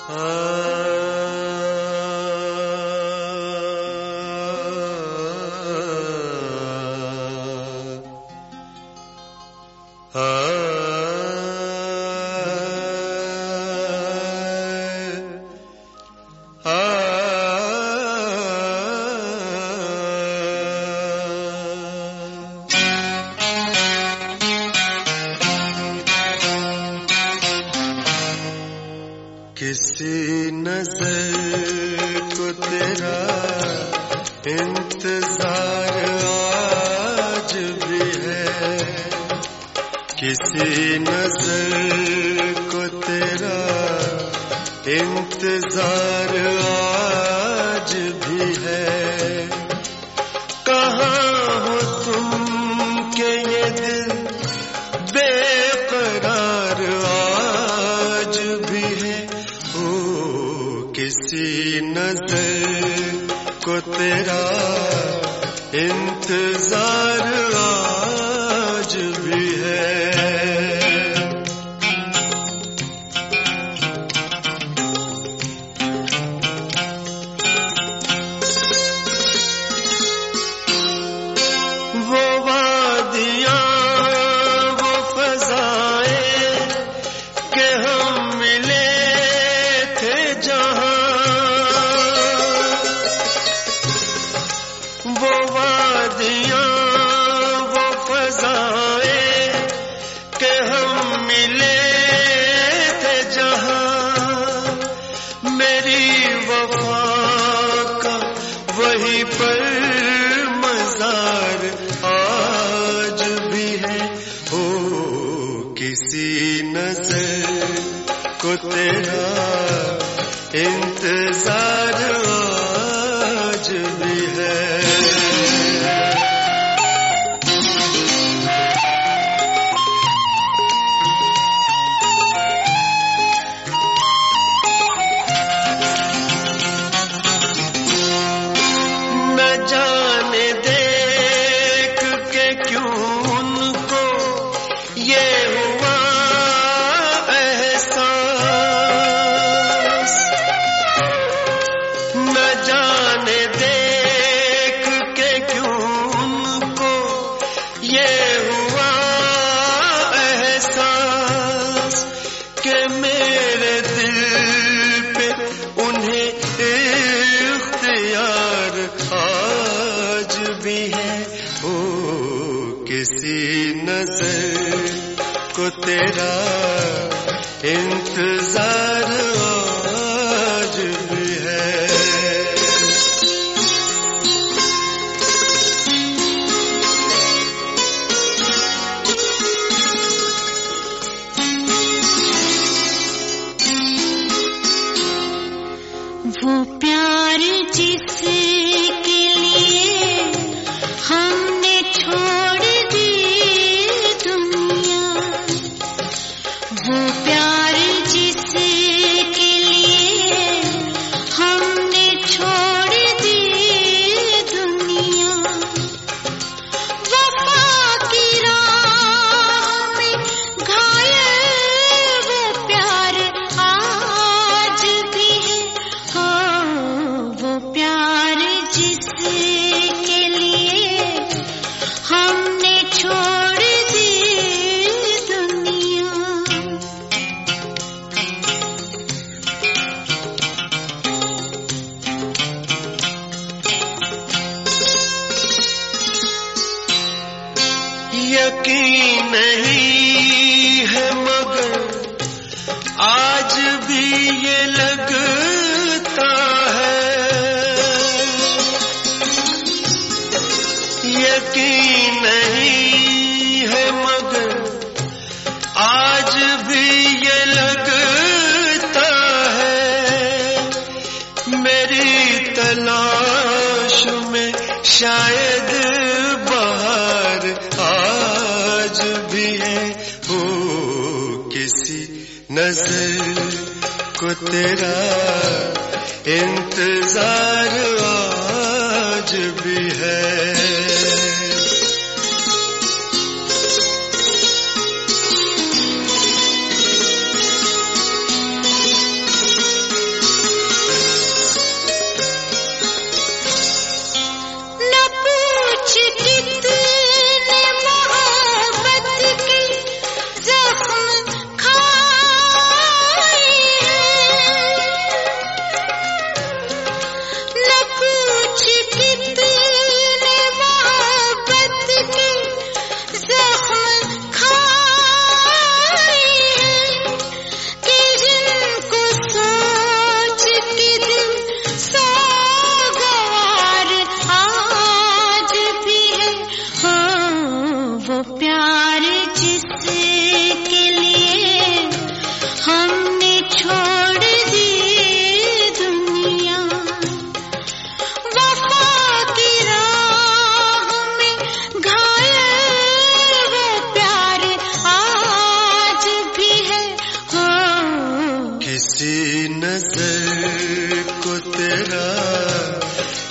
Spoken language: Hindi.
किसी नजर को तेरा इंतजार आज भी है, किसी नजर को तेरा इंतजार आज भी है। कहाँ हो तुम के ये दिल बेकरार आज भी है। किसी नजर को तेरा इंतजार आज भी है। वो वादियाँ वो फज़ाएं के हम मिले थे जहाँ, वो वादियाँ वो फज़ाएं के हम मिले थे जहाँ, मेरी वफा का वही पर मज़ार आज भी है। हो किसी नजर को तेरा इंतजार आज भी है। न जाने देख के क्यों उनको ये हुआ एहसास, न जाने देख के क्यों उनको ये हुआ एहसास कि मेरे दिल पे उन्हें इख्तियार आज भी है। ओ किसी नजर को तेरा इंतजार आज भी है। वो प्यार जिसके लिए हमने छोड़ दी दुनिया, वो प्यार जिसके लिए हमने छोड़ दी दुनिया, वफा की राह में घायल वो प्यार आज भी है। वो प्यार जिसके लिए हमने छोड़ दी दुनिया। यकीन नहीं है मगर आज भी ये लगता है, यकीन नहीं है मगर आज भी ये लगता है, मेरी तलाश में शायद बहार आज भी है। हो किसी नजर को तेरा इंतजार आज भी है।